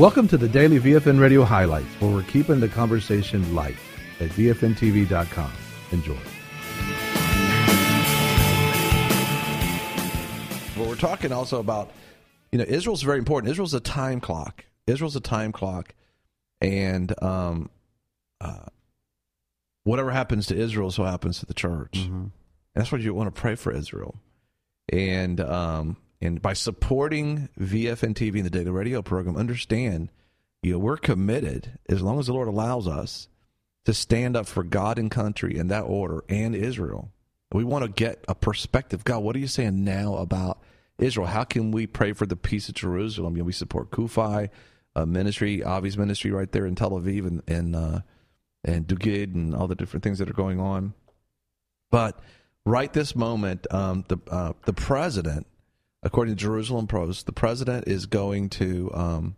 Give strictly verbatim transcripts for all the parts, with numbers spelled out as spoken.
Welcome to the Daily V F N Radio Highlights, where we're keeping the conversation light at V F N T V dot com. Enjoy. Well, we're talking also about, you know, Israel's very important. Israel's a time clock. Israel's a time clock. And um, uh, whatever happens to Israel is what happens to the church. Mm-hmm. And that's why you want to pray for Israel. And um, and by supporting V F N T V and the Daily Radio program, understand, you know, we're committed, as long as the Lord allows us, to stand up for God and country in that order and Israel. We want to get a perspective. God, what are you saying now about Israel? How can we pray for the peace of Jerusalem? You know, we support Kufi uh, ministry, Avi's ministry right there in Tel Aviv and and, uh, and Dugid and all the different things that are going on. But right this moment, um, the uh, the president, according to Jerusalem Post, the president is going to um,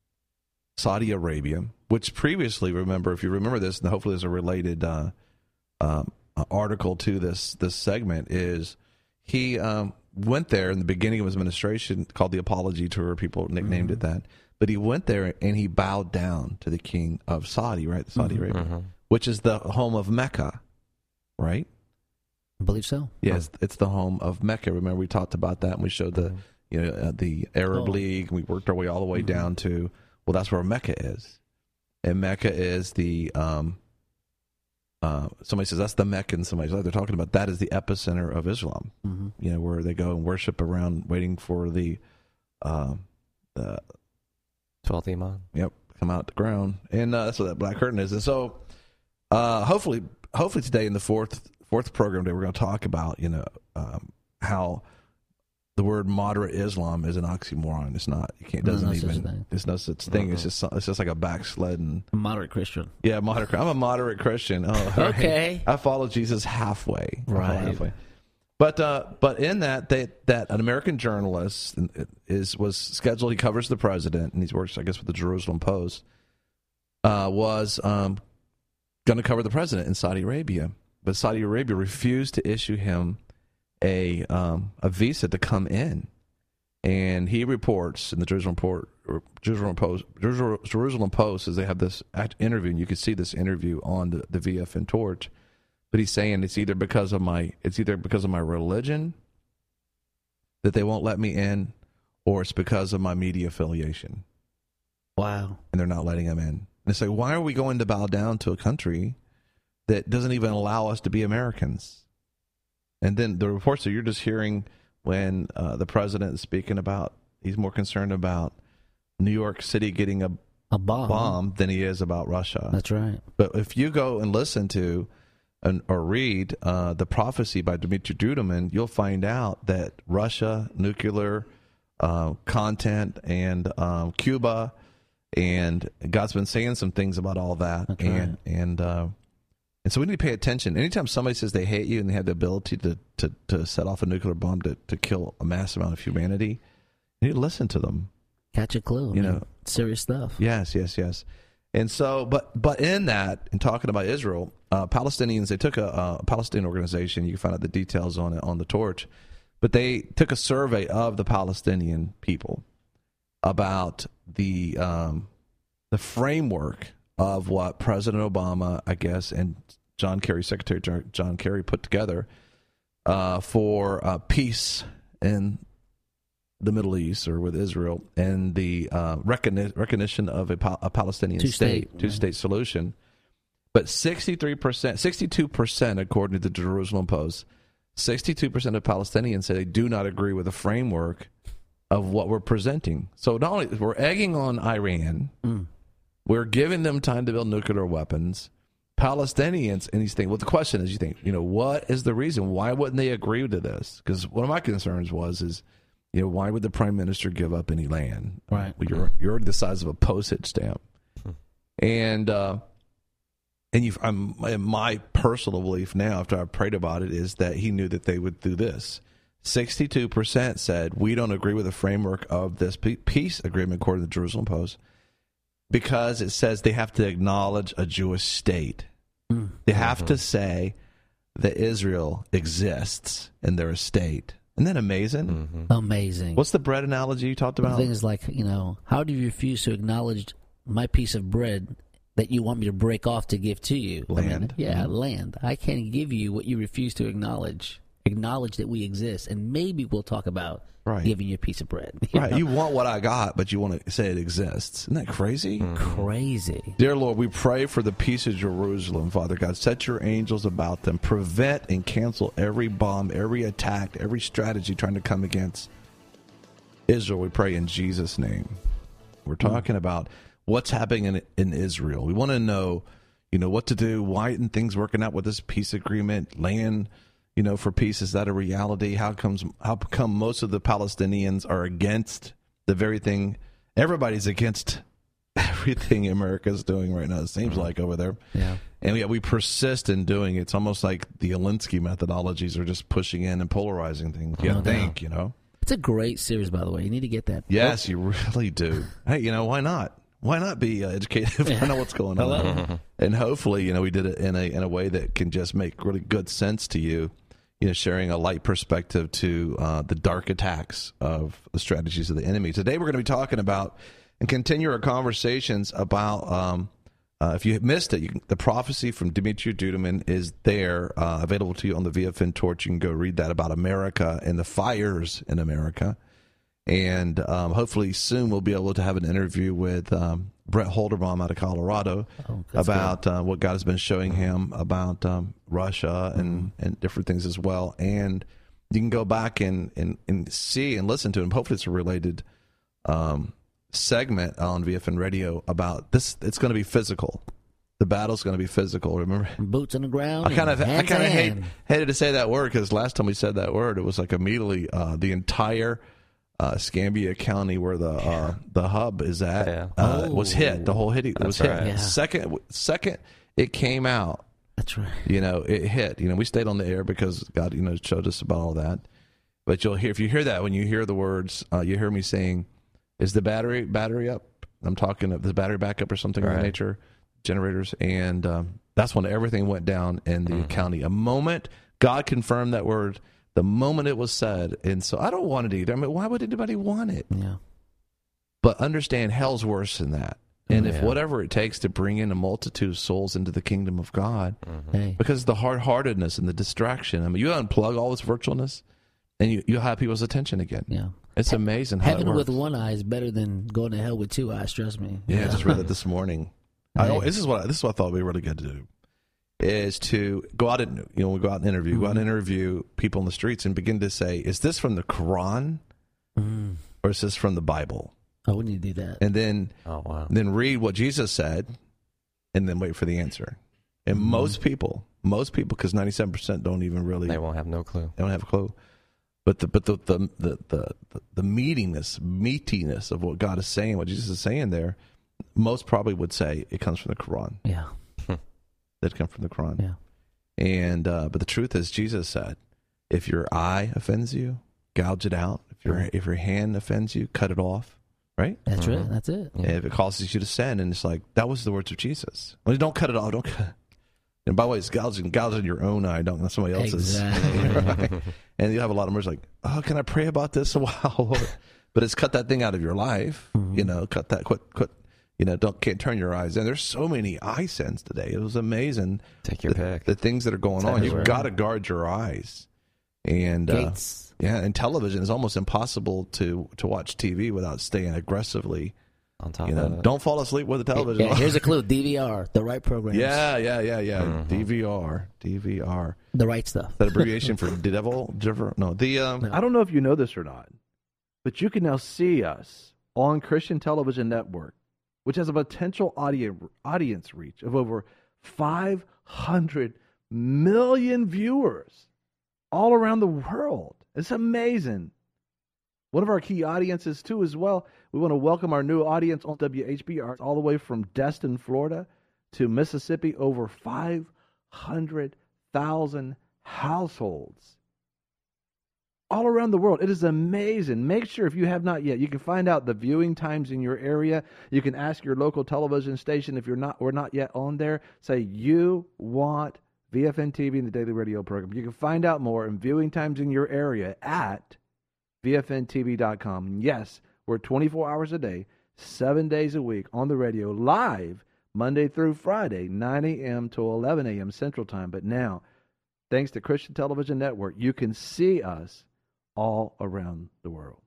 Saudi Arabia, which previously, remember, if you remember this, and hopefully there's a related uh, um, article to this this segment, is he um, went there in the beginning of his administration, called the Apology Tour. People nicknamed mm-hmm. it that. But he went there and he bowed down to the king of Saudi, right? Saudi mm-hmm. Arabia, mm-hmm. which is the home of Mecca, right? I believe so. Yes, oh. It's the home of Mecca. Remember, we talked about that, and we showed the, you know, uh, the Arab oh. League. And we worked our way all the way mm-hmm. down to, well, that's where Mecca is, and Mecca is the. Um, uh, somebody says that's the Mecca, and somebody's like they're talking about that is the epicenter of Islam. Mm-hmm. You know, where they go and worship around, waiting for the, uh, the twelfth Imam. Yep, come out the ground, and uh, that's what that black curtain is. And so, uh, hopefully, hopefully today in the fourth. Fourth program day, we're going to talk about, you know, um, how the word moderate Islam is an oxymoron. It's not. You can't. It doesn't no even. There's no such thing. Uh-huh. It's just. It's just like a backsliding. A moderate Christian. Yeah, moderate. I'm a moderate Christian. Oh, okay. I, I follow Jesus halfway. Right. Halfway. But uh, but in that they, that an American journalist is was scheduled. He covers the president, and he works, I guess, with the Jerusalem Post. Uh, was um, going to cover the president in Saudi Arabia. But Saudi Arabia refused to issue him a um, a visa to come in, and he reports in the Jerusalem Post, Jerusalem Post, Jerusalem Post, as they have this interview, and you can see this interview on the, the V F N Torch. But he's saying it's either because of my it's either because of my religion that they won't let me in, or it's because of my media affiliation. Wow! And they're not letting him in. And it's like, why are we going to bow down to a country that doesn't even allow us to be Americans? And then the reports that you're just hearing when uh, the president is speaking about, he's more concerned about New York City getting a, a bomb. bomb than he is about Russia. That's right. But if you go and listen to an, or read uh, the prophecy by Dmitry Duduman, you'll find out that Russia, nuclear uh, content, and um, Cuba, and God's been saying some things about all that. That's and right. and uh, And so we need to pay attention. Anytime somebody says they hate you and they have the ability to, to, to set off a nuclear bomb to, to kill a massive amount of humanity, you need to listen to them. Catch a clue. You I mean, know, serious stuff. Yes, yes, yes. And so, but but in that, in talking about Israel, uh, Palestinians, they took a, a Palestinian organization. You can find out the details on it on the Torch. But they took a survey of the Palestinian people about the um, the framework of what President Obama, I guess, and John Kerry, Secretary John Kerry, put together uh, for uh, peace in the Middle East or with Israel, and the uh, recogni- recognition of a, pa- a Palestinian two-state, state, two-state yeah. solution. But sixty-three percent, sixty-two percent, according to the Jerusalem Post, sixty-two percent of Palestinians say they do not agree with the framework of what we're presenting. So not only we're egging on Iran, mm. we're giving them time to build nuclear weapons. Palestinians, and these things. Well, the question is, you think, you know, what is the reason? Why wouldn't they agree to this? Because one of my concerns was, is, you know, why would the prime minister give up any land? Right. Well, you're you're the size of a postage stamp, hmm. and uh, and you, I'm my personal belief now, after I've prayed about it, is that he knew that they would do this. Sixty-two percent said we don't agree with the framework of this peace agreement, according to the Jerusalem Post, because it says they have to acknowledge a Jewish state. Mm. They have mm-hmm. to say that Israel exists and they're a state. Isn't that amazing? Mm-hmm. Amazing. What's the bread analogy you talked the about? thing is, like, you know, how do you refuse to acknowledge my piece of bread that you want me to break off to give to you? I mean, Land. yeah, Mhm. land. I can't give you what you refuse to acknowledge. Acknowledge that we exist, and maybe we'll talk about Right. giving you a piece of bread. You Right. know? You want what I got, but you want to say it exists. Isn't that crazy? Crazy. Dear Lord, we pray for the peace of Jerusalem, Father God. Set your angels about them. Prevent and cancel every bomb, every attack, every strategy trying to come against Israel. We pray in Jesus' name. We're talking about what's happening in, in Israel. We want to know, you know, what to do. Why aren't things working out with this peace agreement? Land, you know, for peace, is that a reality? How comes? How come most of the Palestinians are against the very thing? Everybody's against everything America's doing right now, it seems like, over there. Yeah. And yet we persist in doing it. It's almost like the Alinsky methodologies are just pushing in and polarizing things. You No think, you know? It's a great series, by the way. You need to get that. Yes, you really do. Hey, you know, why not? Why not be uh, educated? I know what's going on. And hopefully, you know, we did it in a in a way that can just make really good sense to you. You know, sharing a light perspective to uh, the dark attacks of the strategies of the enemy. Today, we're going to be talking about and continue our conversations about. Um, uh, if you missed it, you can, the prophecy from Dmitry Duduman is there, uh, available to you on the V F N Torch. You can go read that about America and the fires in America. And um, hopefully soon we'll be able to have an interview with um, Brett Holderbaum out of Colorado Oh, that's about uh, what God has been showing him about um, Russia and, and different things as well. And you can go back and, and, and see and listen to him. Hopefully it's a related um, segment on V F N Radio about this. It's going to be physical. The battle's going to be physical. Remember? Boots on the ground. I kind of, and I hands kind of in hate, hand. hated to say that word because last time we said that word, it was like immediately uh, the entire uh, Escambia County, where the uh, the hub is at, Yeah. uh, Oh. was hit. The whole hit was That's hit. right. Yeah. Second, second, it came out. That's right. You know, it hit. You know, we stayed on the air because God, you know, showed us about all that. But you'll hear if you hear that when you hear the words, uh, you hear me saying, "Is the battery battery up?" I'm talking of the battery backup or something of Right. that nature, generators, and um, that's when everything went down in the Mhm. county. A moment God confirmed that word, the moment it was said, and so I don't want it either. I mean, why would anybody want it? Yeah. But understand, hell's worse than that. And Oh, if yeah. whatever it takes to bring in a multitude of souls into the kingdom of God, Hey. because of the hard-heartedness and the distraction. I mean, you unplug all this virtualness, and you, you'll have people's attention again. Yeah. It's amazing how Heaven it with works. one eye is better than going to hell with two eyes. Trust me. Yeah, I just read it this morning. I, Hey. this is what this is what I thought would be really good to do, is to go out and you know we go out and interview, go out and interview people in the streets and begin to say, is this from the Quran Mm. or is this from the Bible? Oh, we need to do that. And then Oh, wow. then read what Jesus said, and then wait for the answer. And Mm-hmm. most people, most people, because ninety-seven percent don't even really They won't have no clue. They don't have a clue. But the but the the the the, the, the meatiness, meatiness of what God is saying, what Jesus is saying there, most probably would say it comes from the Quran. Yeah. That come from the Quran. Yeah. And uh, but the truth is, Jesus said, if your eye offends you, gouge it out. If your if your hand offends you, cut it off. Right? That's Mhm. right. That's it. And if it causes you to sin, and it's like that was the words of Jesus. Well, don't cut it off. Don't cut. And by the way, it's gouging, gouging your own eye, don't not somebody else's. Exactly. Right? And you have a lot of words like, "Oh, can I pray about this a while, Lord?" But it's cut that thing out of your life. Mhm. You know, cut that. Quit. Quit. You know, don't can't turn your eyes in. There's so many eye sins today. It was amazing. Take your the, pick. the things that are going It's on. everywhere. You've got to guard your eyes. And uh, Gates. yeah, and television is almost impossible to to watch T V without staying aggressively. On top You know, of it. don't fall asleep with the television. Yeah, here's a clue. D V R. The right programs. Yeah, yeah, yeah, yeah. Mhm. D V R, D V R. The right stuff. That abbreviation for devil, devil? No, the um. No. I don't know if you know this or not, but you can now see us on Christian Television Network, which has a potential audience audience reach of over five hundred million viewers all around the world. It's amazing. One of our key audiences, too, as well. We want to welcome our new audience on W H B R all the way from Destin, Florida to Mississippi, over five hundred thousand households all around the world. It is amazing. Make sure, if you have not yet, you can find out the viewing times in your area. You can ask your local television station if you're not or not yet on there. Say, you want V F N T V and the Daily Radio program. You can find out more and viewing times in your area at V F N T V dot com. Yes, we're twenty-four hours a day, seven days a week on the radio, live Monday through Friday, nine a.m. to eleven a.m. Central Time. But now, thanks to Christian Television Network, you can see us all around the world.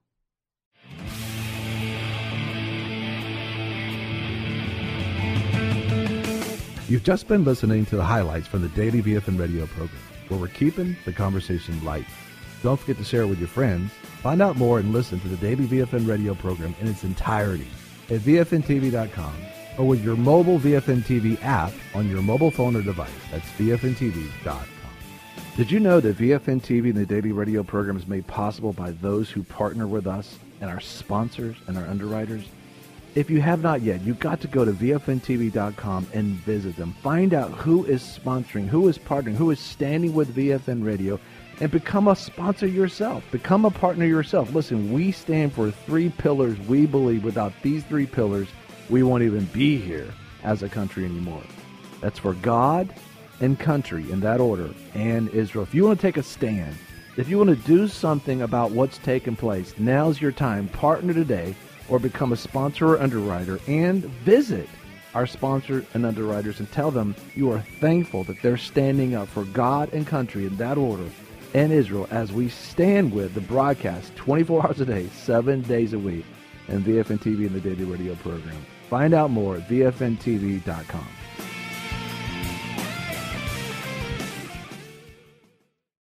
You've just been listening to the highlights from the Daily V F N Radio program, where we're keeping the conversation light. Don't forget to share it with your friends. Find out more and listen to the Daily V F N Radio program in its entirety at V F N T V dot com or with your mobile V F N T V app on your mobile phone or device. That's V F N T V dot com. Did you know that V F N T V and the Daily Radio program is made possible by those who partner with us and our sponsors and our underwriters? If you have not yet, you've got to go to V F N T V dot com and visit them. Find out who is sponsoring, who is partnering, who is standing with V F N Radio, and become a sponsor yourself. Become a partner yourself. Listen, we stand for three pillars. We believe without these three pillars, we won't even be here as a country anymore. That's for God and country in that order, and Israel. If you want to take a stand, if you want to do something about what's taking place, now's your time. Partner today or become a sponsor or underwriter and visit our sponsor and underwriters and tell them you are thankful that they're standing up for God and country in that order and Israel as we stand with the broadcast twenty-four hours a day, seven days a week, and V F N T V and the Daily Radio program. Find out more at V F N T V dot com.